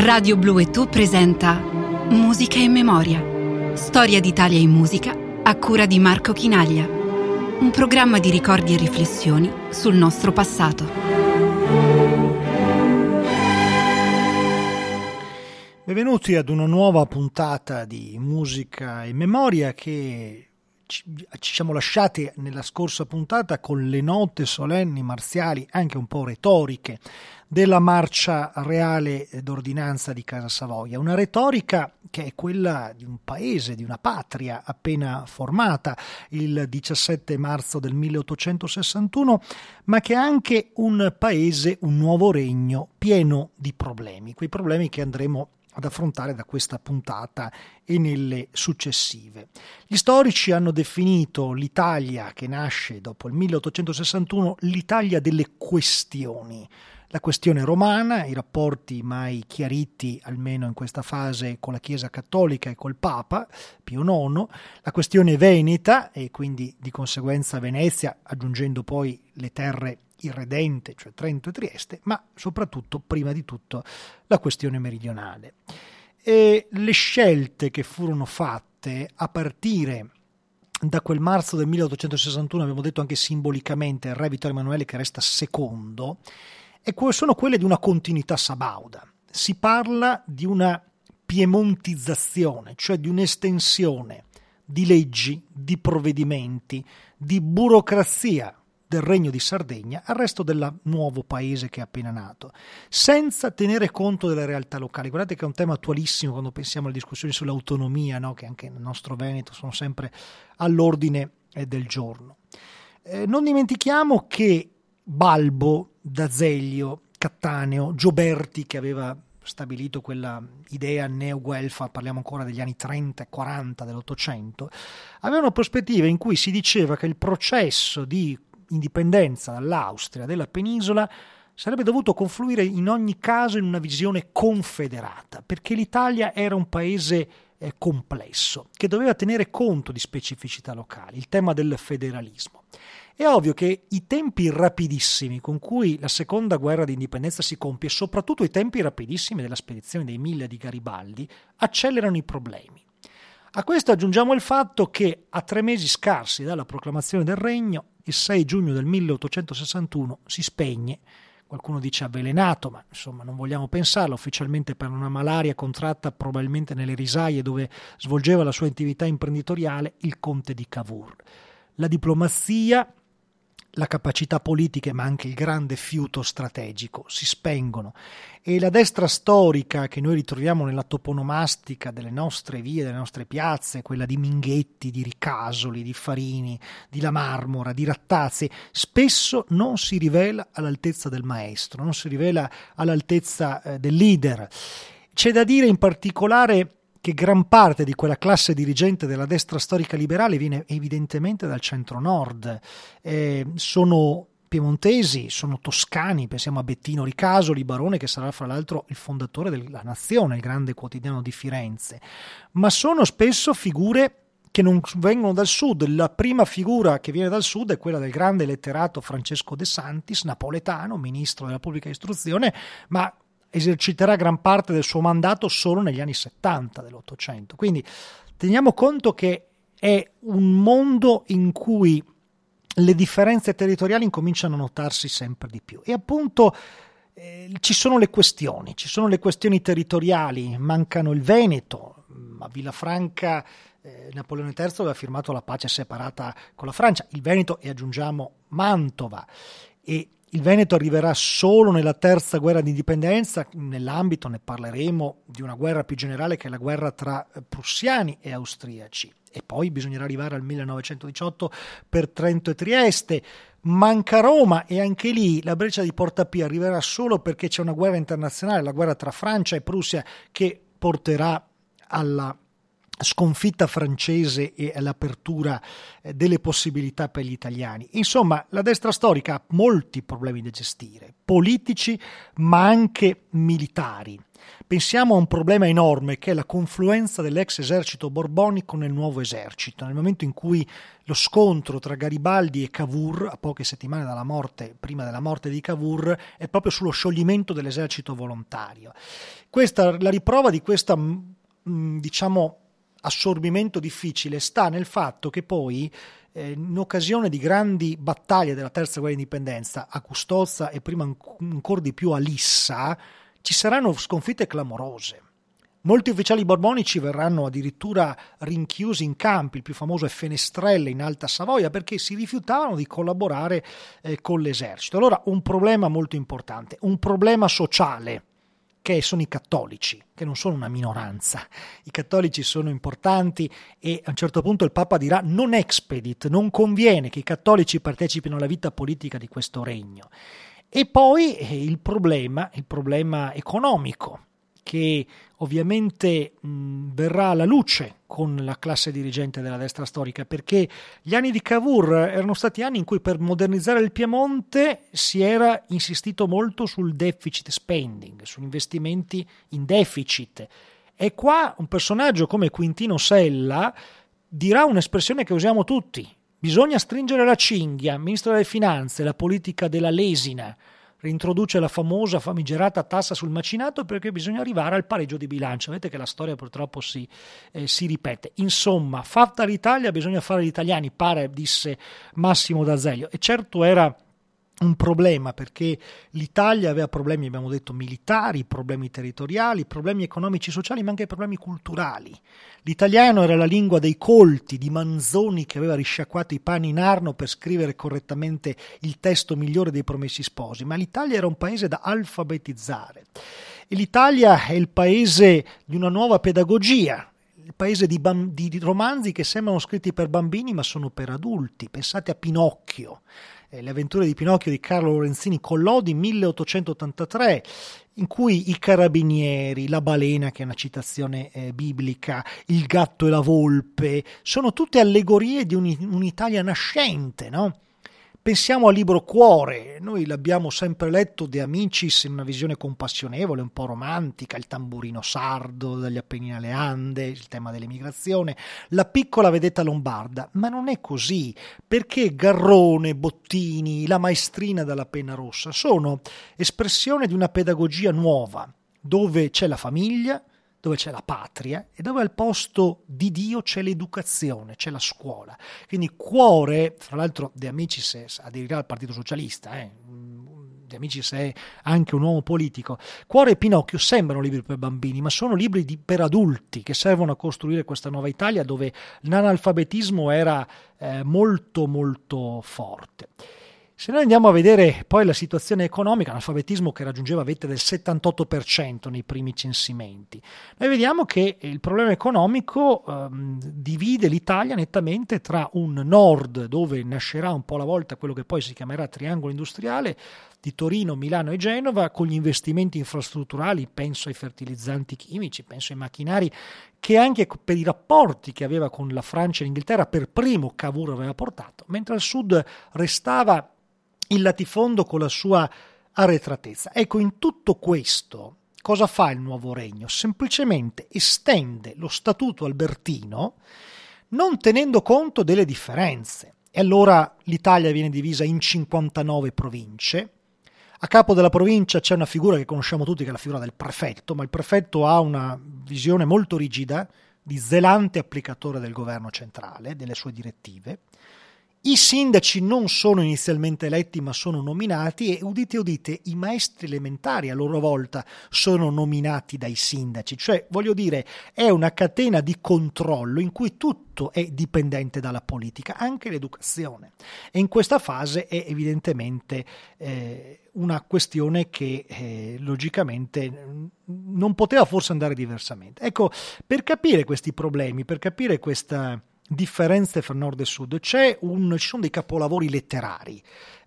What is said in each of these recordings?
Radio Blu e Tu presenta Musica in Memoria. Storia d'Italia in musica a cura di Marco Chinaglia. Un programma di ricordi e riflessioni sul nostro passato. Benvenuti ad una nuova puntata di Musica in Memoria che ci siamo lasciati nella scorsa puntata con le note solenni, marziali, anche un po' retoriche, della marcia reale d'ordinanza di Casa Savoia. Una retorica che è quella di un paese, di una patria appena formata il 17 marzo del 1861, ma che è anche un paese, un nuovo regno pieno di problemi, quei problemi che andremo ad affrontare da questa puntata e nelle successive. Gli storici hanno definito l'Italia che nasce dopo il 1861 l'Italia delle questioni. La questione romana, i rapporti mai chiariti, almeno in questa fase, con la Chiesa Cattolica e col Papa Pio IX, la questione veneta e quindi di conseguenza Venezia, aggiungendo poi le terre irredente, cioè Trento e Trieste, ma soprattutto, prima di tutto, la questione meridionale. E le scelte che furono fatte a partire da quel marzo del 1861, abbiamo detto anche simbolicamente, il re Vittorio Emanuele che resta secondo, e sono quelle di una continuità sabauda. Si parla di una piemontizzazione, cioè di un'estensione di leggi, di provvedimenti, di burocrazia del Regno di Sardegna al resto del nuovo paese che è appena nato, senza tenere conto delle realtà locali. Guardate che è un tema attualissimo quando pensiamo alle discussioni sull'autonomia, no? Che anche nel nostro Veneto sono sempre all'ordine del giorno. Non dimentichiamo che Balbo, D'Azeglio, Cattaneo, Gioberti, che aveva stabilito quella idea neo-guelfa, parliamo ancora degli anni 30 e 40 dell'Ottocento, avevano prospettive in cui si diceva che il processo di indipendenza dall'Austria della penisola sarebbe dovuto confluire in ogni caso in una visione confederata, perché l'Italia era un paese complesso, che doveva tenere conto di specificità locali, il tema del federalismo. È ovvio che i tempi rapidissimi con cui la seconda guerra di indipendenza si compie, soprattutto i tempi rapidissimi della spedizione dei 1000 di Garibaldi, accelerano i problemi. A questo aggiungiamo il fatto che a 3 mesi scarsi dalla proclamazione del regno, il 6 giugno del 1861 si spegne, qualcuno dice avvelenato, ma insomma non vogliamo pensarlo, ufficialmente per una malaria contratta probabilmente nelle risaie dove svolgeva la sua attività imprenditoriale, il conte di Cavour. La diplomazia, la capacità politica ma anche il grande fiuto strategico si spengono e la destra storica che noi ritroviamo nella toponomastica delle nostre vie, delle nostre piazze, quella di Minghetti, di Ricasoli, di Farini, di La Marmora, di Rattazzi, spesso non si rivela all'altezza del maestro, non si rivela all'altezza del leader. C'è da dire in particolare che gran parte di quella classe dirigente della destra storica liberale viene evidentemente dal centro-nord, sono piemontesi, sono toscani, pensiamo a Bettino Ricasoli, barone che sarà fra l'altro il fondatore della Nazione, il grande quotidiano di Firenze, ma sono spesso figure che non vengono dal sud. La prima figura che viene dal sud è quella del grande letterato Francesco De Santis, napoletano, ministro della pubblica istruzione, ma eserciterà gran parte del suo mandato solo negli anni 70 dell'Ottocento. Quindi teniamo conto che è un mondo in cui le differenze territoriali incominciano a notarsi sempre di più. E appunto ci sono le questioni territoriali, mancano il Veneto, a Villafranca Napoleone III aveva firmato la pace separata con la Francia, il Veneto e aggiungiamo Mantova, e il Veneto arriverà solo nella terza guerra di indipendenza, nell'ambito, ne parleremo, di una guerra più generale che è la guerra tra prussiani e austriaci. E poi bisognerà arrivare al 1918 per Trento e Trieste. Manca Roma e anche lì la breccia di Porta Pia arriverà solo perché c'è una guerra internazionale, la guerra tra Francia e Prussia, che porterà alla sconfitta francese e all'apertura delle possibilità per gli italiani. Insomma, la destra storica ha molti problemi da gestire, politici ma anche militari. Pensiamo a un problema enorme che è la confluenza dell'ex esercito borbonico nel nuovo esercito. Nel momento in cui lo scontro tra Garibaldi e Cavour, a poche settimane dalla morte, prima della morte di Cavour, è proprio sullo scioglimento dell'esercito volontario. La riprova di questo, diciamo, assorbimento difficile sta nel fatto che poi, in occasione di grandi battaglie della terza guerra di indipendenza, a Custozza e prima ancora di più a Lissa, ci saranno sconfitte clamorose. Molti ufficiali borbonici verranno addirittura rinchiusi in campi, il più famoso è Fenestrelle in Alta Savoia, perché si rifiutavano di collaborare con l'esercito. Allora, un problema molto importante, un problema sociale, che sono i cattolici, che non sono una minoranza. I cattolici sono importanti e a un certo punto il Papa dirà non expedit, non conviene che i cattolici partecipino alla vita politica di questo regno. E poi il problema economico, che ovviamente verrà alla luce con la classe dirigente della destra storica, perché gli anni di Cavour erano stati anni in cui per modernizzare il Piemonte si era insistito molto sul deficit spending, sugli investimenti in deficit. E qua un personaggio come Quintino Sella dirà un'espressione che usiamo tutti: bisogna stringere la cinghia. Ministro delle Finanze, la politica della lesina, reintroduce la famosa famigerata tassa sul macinato perché bisogna arrivare al pareggio di bilancio. Vedete che la storia purtroppo si ripete. Insomma, fatta l'Italia bisogna fare gli italiani, pare, disse Massimo d'Azeglio. E certo era un problema, perché l'Italia aveva problemi, abbiamo detto, militari, problemi territoriali, problemi economici, sociali, ma anche problemi culturali. L'italiano era la lingua dei colti, di Manzoni che aveva risciacquato i panni in Arno per scrivere correttamente il testo migliore dei Promessi Sposi, ma l'Italia era un paese da alfabetizzare. E l'Italia è il paese di una nuova pedagogia, il paese di romanzi che sembrano scritti per bambini ma sono per adulti. Pensate a Pinocchio. Le avventure di Pinocchio di Carlo Lorenzini Collodi, 1883, in cui i carabinieri, la balena, che è una citazione biblica, il gatto e la volpe, sono tutte allegorie di un'Italia nascente, no? Pensiamo al libro Cuore, noi l'abbiamo sempre letto De Amicis in una visione compassionevole, un po' romantica, il tamburino sardo dagli Appennini alle Ande, il tema dell'emigrazione, la piccola vedetta lombarda, ma non è così, perché Garrone, Bottini, la maestrina dalla penna rossa sono espressione di una pedagogia nuova, dove c'è la famiglia, dove c'è la patria e dove al posto di Dio c'è l'educazione, c'è la scuola. Quindi Cuore, fra l'altro De Amicis aderirà al Partito Socialista, De Amicis è anche un uomo politico. Cuore e Pinocchio sembrano libri per bambini, ma sono libri per adulti che servono a costruire questa nuova Italia dove l'analfabetismo era molto molto forte. Se noi andiamo a vedere poi la situazione economica, l'alfabetismo che raggiungeva vette del 78% nei primi censimenti, noi vediamo che il problema economico divide l'Italia nettamente tra un nord dove nascerà un po' alla volta quello che poi si chiamerà triangolo industriale di Torino, Milano e Genova, con gli investimenti infrastrutturali, penso ai fertilizzanti chimici, penso ai macchinari, che anche per i rapporti che aveva con la Francia e l'Inghilterra per primo Cavour aveva portato, mentre al sud restava il latifondo con la sua arretratezza. Ecco, in tutto questo cosa fa il nuovo regno? Semplicemente estende lo statuto albertino non tenendo conto delle differenze. E allora l'Italia viene divisa in 59 province. A capo della provincia c'è una figura che conosciamo tutti, che è la figura del prefetto, ma il prefetto ha una visione molto rigida, di zelante applicatore del governo centrale, delle sue direttive. I sindaci non sono inizialmente eletti ma sono nominati e, udite udite, i maestri elementari a loro volta sono nominati dai sindaci. Cioè, voglio dire, è una catena di controllo in cui tutto è dipendente dalla politica, anche l'educazione. E in questa fase è evidentemente una questione che logicamente non poteva forse andare diversamente. Ecco, per capire questi problemi, per capire questa differenze fra nord e sud, ci sono dei capolavori letterari,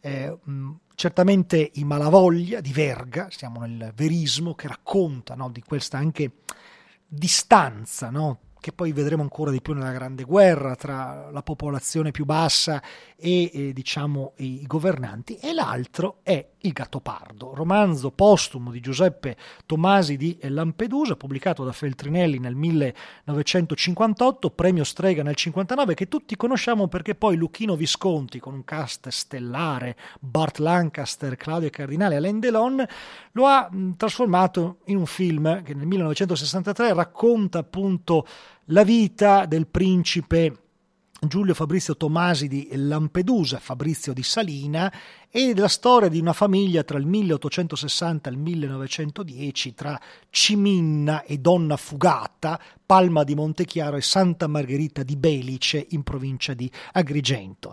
certamente i Malavoglia di Verga, siamo nel verismo, che racconta, no, di questa anche distanza, no, che poi vedremo ancora di più nella Grande Guerra, tra la popolazione più bassa e diciamo i governanti, e l'altro è Il Gattopardo, romanzo postumo di Giuseppe Tomasi di Lampedusa, pubblicato da Feltrinelli nel 1958, premio Strega nel 59, che tutti conosciamo perché poi Luchino Visconti, con un cast stellare, Burt Lancaster, Claudia Cardinale, Alain Delon, lo ha trasformato in un film che nel 1963 racconta appunto la vita del principe Giulio Fabrizio Tomasi di Lampedusa, Fabrizio di Salina, e della storia di una famiglia tra il 1860 e il 1910, tra Ciminna e Donna Fugata, Palma di Montechiaro e Santa Margherita di Belice in provincia di Agrigento.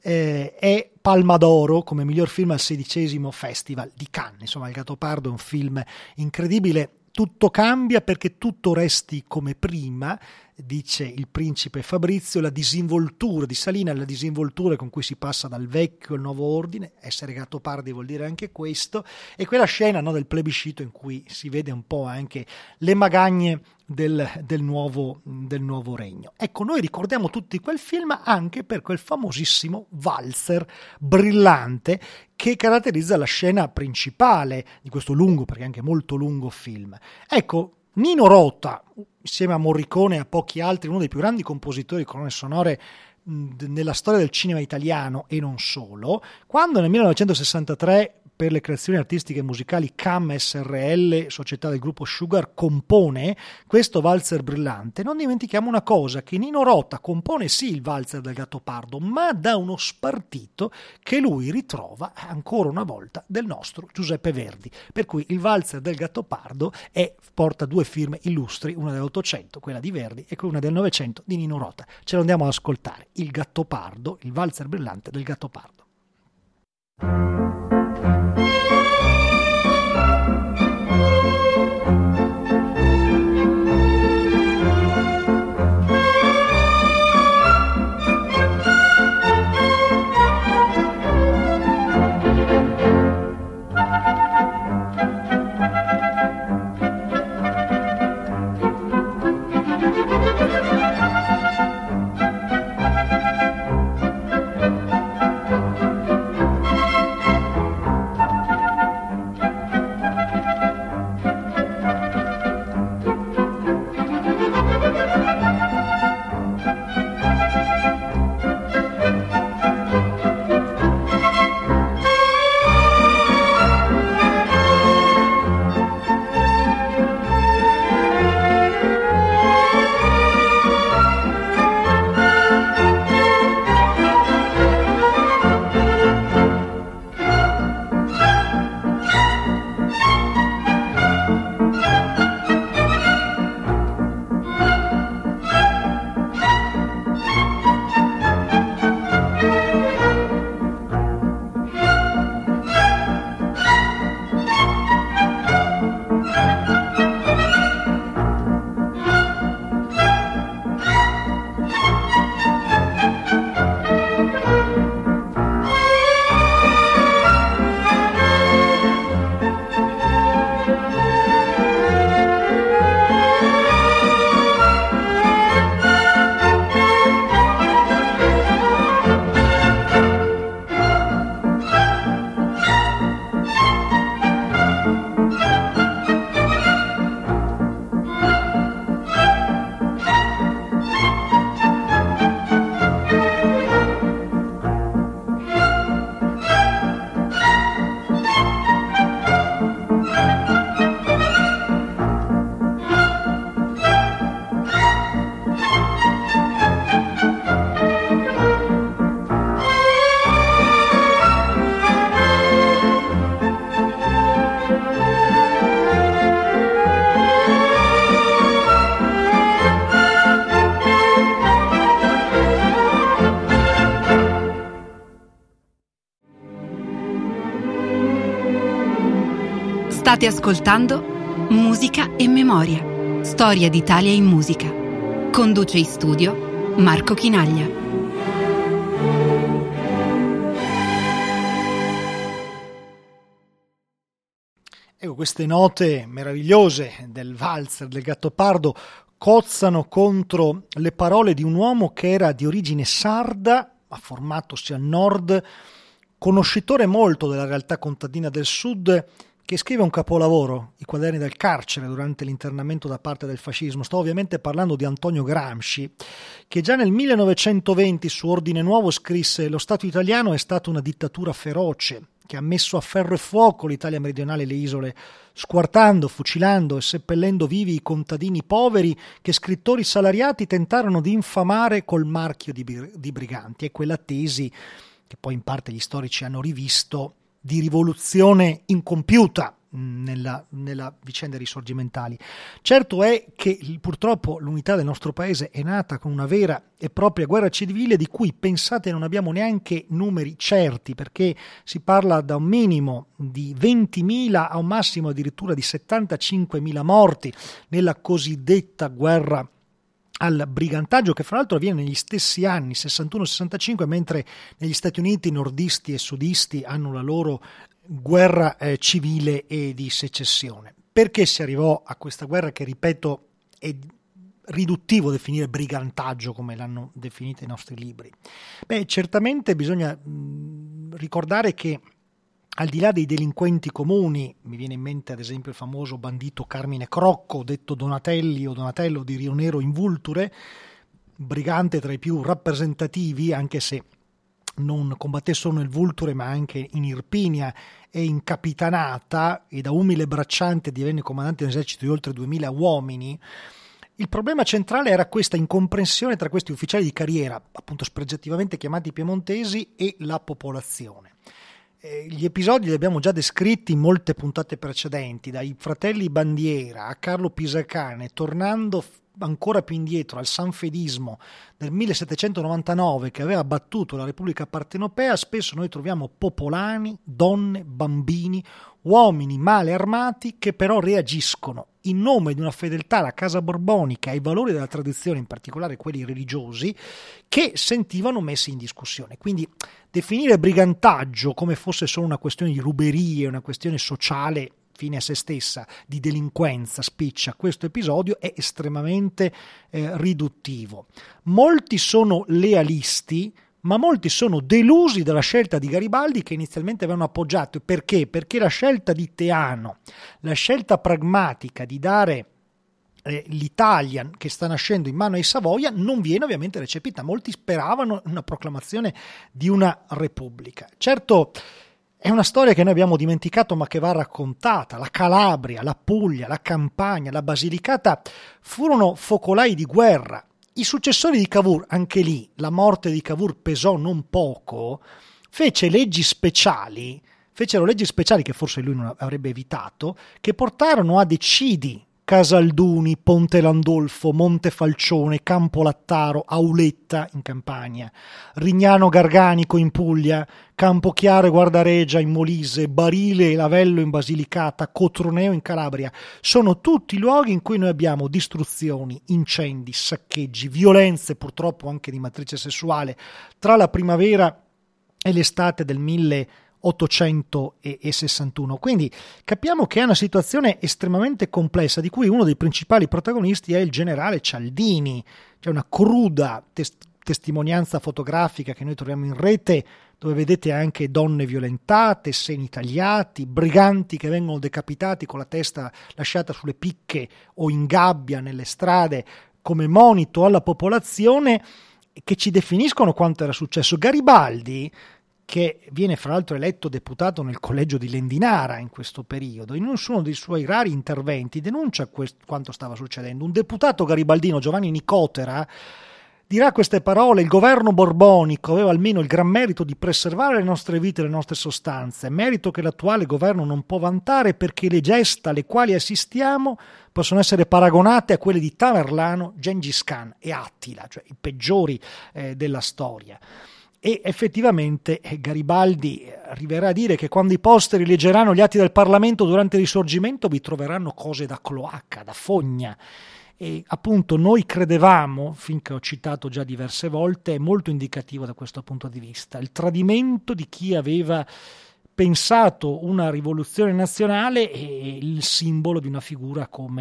È Palma d'Oro come miglior film al 16° Festival di Cannes. Insomma, Il Gattopardo è un film incredibile. Tutto cambia perché tutto resti come prima, dice il principe Fabrizio. La disinvoltura di Salina è la disinvoltura con cui si passa dal vecchio al nuovo ordine. Essere Gattopardi vuol dire anche questo. E quella scena, no, del plebiscito in cui si vede un po' anche le magagne del nuovo regno. Ecco, noi ricordiamo tutti quel film anche per quel famosissimo valzer brillante che caratterizza la scena principale di questo lungo, perché anche molto lungo film. Ecco, Nino Rota, insieme a Morricone e a pochi altri, uno dei più grandi compositori di colonne sonore nella storia del cinema italiano e non solo, quando nel 1963 per le creazioni artistiche e musicali CAM SRL, società del gruppo Sugar, compone questo valzer brillante, non dimentichiamo una cosa, che Nino Rota compone sì il valzer del Gattopardo, ma da uno spartito che lui ritrova ancora una volta del nostro Giuseppe Verdi, per cui il valzer del Gattopardo porta due firme illustri, una dell'800, quella di Verdi, e una del 900 di Nino Rota. Ce lo andiamo ad ascoltare, il Gattopardo, il valzer brillante del Gattopardo. State ascoltando Musica e Memoria, storia d'Italia in musica. Conduce in studio Marco Chinaglia. Ecco, queste note meravigliose del valzer del Gattopardo cozzano contro le parole di un uomo che era di origine sarda, ma formatosi al nord, conoscitore molto della realtà contadina del sud, che scrive un capolavoro, I quaderni del carcere, durante l'internamento da parte del fascismo. Sto ovviamente parlando di Antonio Gramsci, che già nel 1920 su Ordine Nuovo scrisse: «Lo Stato italiano è stata una dittatura feroce, che ha messo a ferro e fuoco l'Italia meridionale e le isole, squartando, fucilando e seppellendo vivi i contadini poveri che scrittori salariati tentarono di infamare col marchio di briganti». E quella tesi, che poi in parte gli storici hanno rivisto, di rivoluzione incompiuta nella vicenda risorgimentali. Certo è che purtroppo l'unità del nostro paese è nata con una vera e propria guerra civile, di cui, pensate, non abbiamo neanche numeri certi, perché si parla da un minimo di 20.000 a un massimo addirittura di 75.000 morti nella cosiddetta guerra al brigantaggio, che fra l'altro avviene negli stessi anni 61-65, mentre negli Stati Uniti nordisti e sudisti hanno la loro guerra civile e di secessione. Perché si arrivò a questa guerra che, ripeto, è riduttivo definire brigantaggio come l'hanno definita i nostri libri? Beh, certamente bisogna ricordare che, al di là dei delinquenti comuni, mi viene in mente ad esempio il famoso bandito Carmine Crocco, detto Donatelli o Donatello di Rio Nero in Vulture, brigante tra i più rappresentativi, anche se non combatté solo nel Vulture ma anche in Irpinia e in Capitanata, e da umile bracciante divenne comandante di un esercito di oltre 2.000 uomini. Il problema centrale era questa incomprensione tra questi ufficiali di carriera, appunto spregiativamente chiamati piemontesi, e la popolazione. Gli episodi li abbiamo già descritti in molte puntate precedenti, dai fratelli Bandiera a Carlo Pisacane, tornando ancora più indietro al sanfedismo del 1799 che aveva battuto la Repubblica Partenopea. Spesso noi troviamo popolani, donne, bambini, uomini male armati che però reagiscono in nome di una fedeltà alla casa borbonica e ai valori della tradizione, in particolare quelli religiosi, che sentivano messi in discussione. Quindi definire brigantaggio come fosse solo una questione di ruberie, una questione sociale fine a se stessa, di delinquenza spiccia questo episodio, è estremamente riduttivo. Molti sono lealisti, ma molti sono delusi dalla scelta di Garibaldi, che inizialmente avevano appoggiato. Perché? Perché la scelta di Teano, la scelta pragmatica di dare l'Italia che sta nascendo in mano ai Savoia, non viene ovviamente recepita. Molti speravano una proclamazione di una repubblica. Certo, è una storia che noi abbiamo dimenticato ma che va raccontata. La Calabria, la Puglia, la Campania, la Basilicata furono focolai di guerra. I successori di Cavour, anche lì la morte di Cavour pesò non poco, fecero leggi speciali che forse lui non avrebbe evitato, che portarono ad eccidi Casalduni, Ponte Landolfo, Montefalcione, Campolattaro, Auletta in Campania, Rignano Garganico in Puglia, Campochiaro e Guardaregia in Molise, Barile e Lavello in Basilicata, Cotroneo in Calabria. Sono tutti luoghi in cui noi abbiamo distruzioni, incendi, saccheggi, violenze purtroppo anche di matrice sessuale tra la primavera e l'estate del 1861. Quindi capiamo che è una situazione estremamente complessa, di cui uno dei principali protagonisti è il generale Cialdini. C'è una cruda testimonianza fotografica che noi troviamo in rete, dove vedete anche donne violentate, seni tagliati, briganti che vengono decapitati con la testa lasciata sulle picche o in gabbia nelle strade, come monito alla popolazione, che ci definiscono quanto era successo. Garibaldi, che viene fra l'altro eletto deputato nel collegio di Lendinara in questo periodo, in uno dei suoi rari interventi denuncia quanto stava succedendo. Un deputato garibaldino, Giovanni Nicotera, dirà queste parole: il governo borbonico aveva almeno il gran merito di preservare le nostre vite e le nostre sostanze, merito che l'attuale governo non può vantare, perché le gesta alle quali assistiamo possono essere paragonate a quelle di Tamerlano, Gengis Khan e Attila, cioè i peggiori della storia. E effettivamente Garibaldi arriverà a dire che quando i posteri leggeranno gli atti del Parlamento durante il Risorgimento vi troveranno cose da cloaca, da fogna. E appunto noi credevamo, finché ho citato già diverse volte, è molto indicativo da questo punto di vista, il tradimento di chi aveva pensato una rivoluzione nazionale e il simbolo di una figura come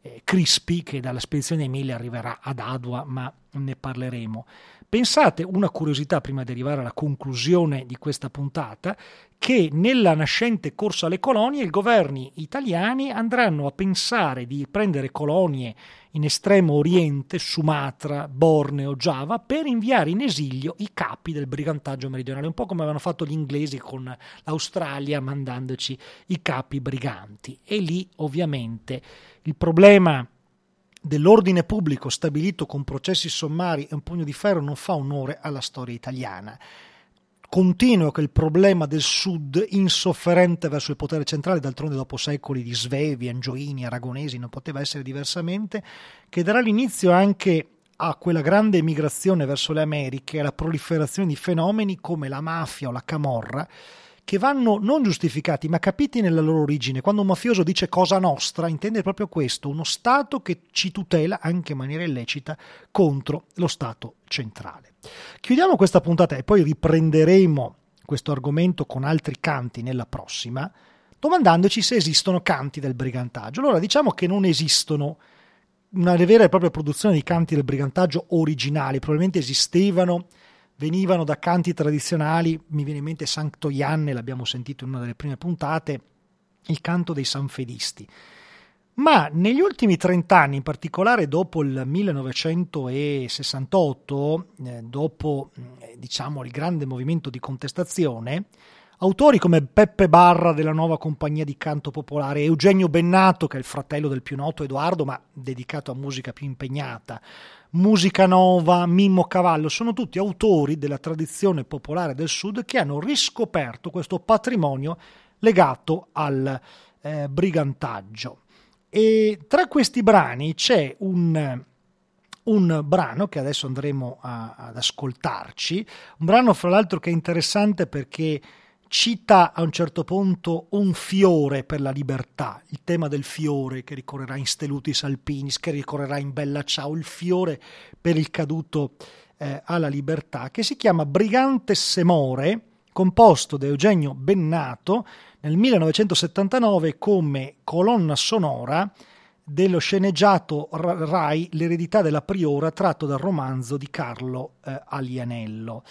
Crispi, che dalla spedizione Emilia arriverà ad Adua, ma ne parleremo. Pensate, una curiosità prima di arrivare alla conclusione di questa puntata, che nella nascente corsa alle colonie i governi italiani andranno a pensare di prendere colonie in estremo oriente, Sumatra, Borneo, Giava, per inviare in esilio i capi del brigantaggio meridionale, un po' come avevano fatto gli inglesi con l'Australia mandandoci i capi briganti. E lì ovviamente il problema dell'ordine pubblico stabilito con processi sommari e un pugno di ferro non fa onore alla storia italiana. Continua che il problema del sud, insofferente verso il potere centrale, d'altronde dopo secoli di Svevi, Angioini, Aragonesi, non poteva essere diversamente, che darà l'inizio anche a quella grande emigrazione verso le Americhe, alla proliferazione di fenomeni come la mafia o la camorra, che vanno non giustificati ma capiti nella loro origine. Quando un mafioso dice cosa nostra intende proprio questo, uno Stato che ci tutela anche in maniera illecita contro lo Stato centrale. Chiudiamo questa puntata e poi riprenderemo questo argomento con altri canti nella prossima, domandandoci se esistono canti del brigantaggio. Allora diciamo che non esistono una vera e propria produzione di canti del brigantaggio originali, probabilmente esistevano, venivano da canti tradizionali. Mi viene in mente Sancto Ianne, l'abbiamo sentito in una delle prime puntate, il canto dei sanfedisti. Ma negli ultimi 30 anni, in particolare dopo il 1968, dopo diciamo il grande movimento di contestazione, autori come Peppe Barra della Nuova Compagnia di Canto Popolare, Eugenio Bennato, che è il fratello del più noto Edoardo, ma dedicato a musica più impegnata, Musica Nova, Mimmo Cavallo, sono tutti autori della tradizione popolare del Sud che hanno riscoperto questo patrimonio legato al brigantaggio. E tra questi brani c'è un brano che adesso andremo ad ascoltarci, un brano fra l'altro che è interessante perché cita a un certo punto un fiore per la libertà, il tema del fiore che ricorrerà in Stelutis Alpinis, che ricorrerà in Bella Ciao, il fiore per il caduto alla libertà, che si chiama Brigante Semore, composto da Eugenio Bennato nel 1979 come colonna sonora dello sceneggiato Rai L'eredità della Priora, tratto dal romanzo di Carlo Alianello.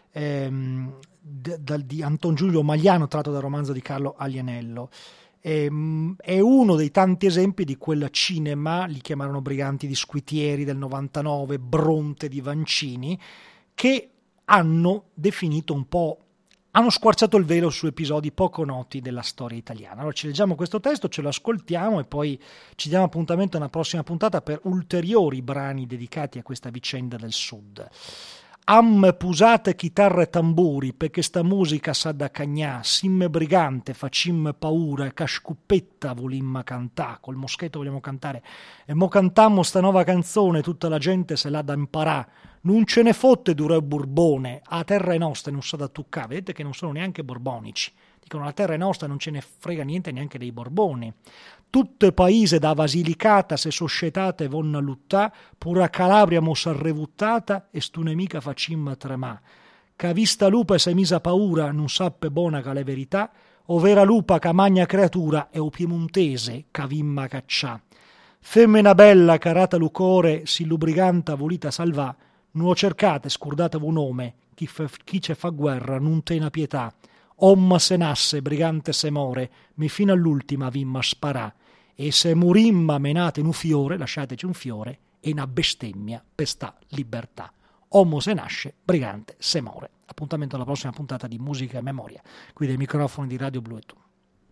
Di Anton Giulio Magliano, tratto dal romanzo di Carlo Alianello. È uno dei tanti esempi di quel cinema, li chiamarono Briganti di Squitieri del 99, Bronte di Vancini, che hanno definito un po', hanno squarciato il velo su episodi poco noti della storia italiana. Allora ci leggiamo questo testo, ce lo ascoltiamo e poi ci diamo appuntamento a una prossima puntata per ulteriori brani dedicati a questa vicenda del Sud. Am pusate chitarre e tamburi, perché sta musica sa da cagnà, sim brigante, facim paura, cascuppetta volimma cantà, col moschetto vogliamo cantare, e mo cantammo sta nuova canzone, tutta la gente se l'ha da imparà, non ce ne fotte dure Borbone, a terra è nostra non sa da tuccà, vedete che non sono neanche borbonici, dicono la terra è nostra non ce ne frega niente neanche dei Borboni. Tutto il paese da Basilicata se societate vonna luttà, pura Calabria mo s'arrevuttata e stu nemica facimma tremà. Ca vista lupa se misa paura non sappe bona ca le verità, ovvera lupa ca magna creatura e o piemontese ca vimma caccià. Femmena bella carata lucore si lubriganta volita salvà, nuo cercate scurdate un nome, chi ce fa guerra non tena pietà. Omma se nasse brigante se more, mi fino all'ultima vimma sparà. E se murimma menate in un fiore, lasciateci un fiore, e una bestemmia per sta libertà. Ommo se nasce, brigante se more. Appuntamento alla prossima puntata di Musica e Memoria, qui dai microfoni di Radio Blu e Tu.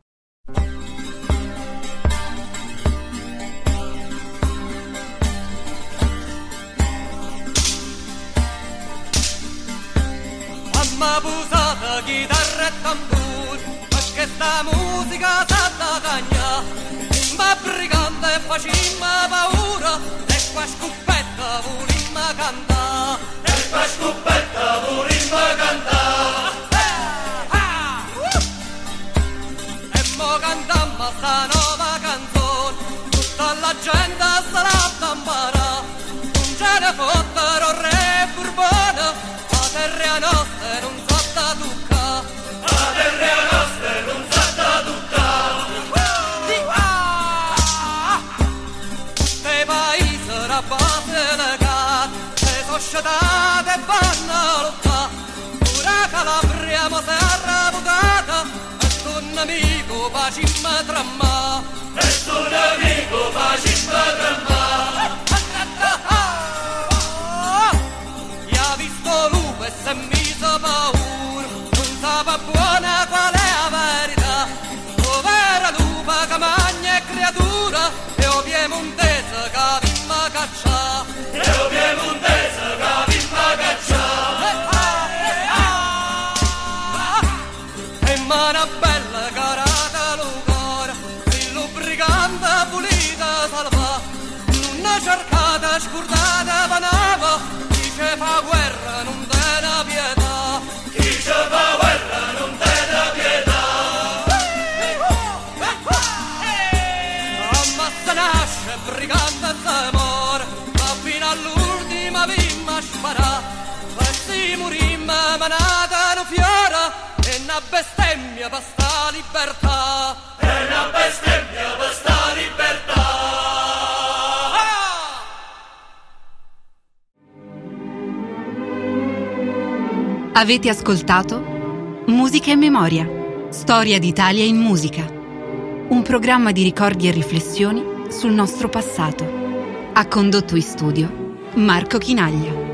Mamma busata, chitarra e tamburi, perché sta musica sa da cagnà. Ma brigante facimma paura, e qua scoppetta volimma cantà, e qua scoppetta volimma cantà. E mo cantamma sta nuova canzone, tutta la gente sarà da imparare, non ce ne fottero re Borbone, la terra nostra non sa da tuccà, la terra nostra non sa da tuccà. se vanno a lottare, pure Calabria mo se arrabutata, e tu nemico facimmo tramma, e tu nemico facimmo tramma. Ya visto lupo e s'è miso paura, non sapeva buona qual è la verità, povera lupa che mangia e creatura, e o piemontese che vimma caccia, e o piemontese che vimma caccia. E mana bella carata lucora, il lubricante pulita salva, non cercata scurdata panava, chi ce fa guerra non te ne pietà, chi ce fa guerra non te ne pietà. Ammazza nasce brigante e se muore, ma fino all'ultima vimma sparà, e si murimma manata no fiora, e una bestemmia per sta libertà, e una bestemmia per sta libertà. Avete ascoltato Musica e Memoria, storia d'Italia in musica, un programma di ricordi e riflessioni sul nostro passato. Ha condotto in studio Marco Chinaglia.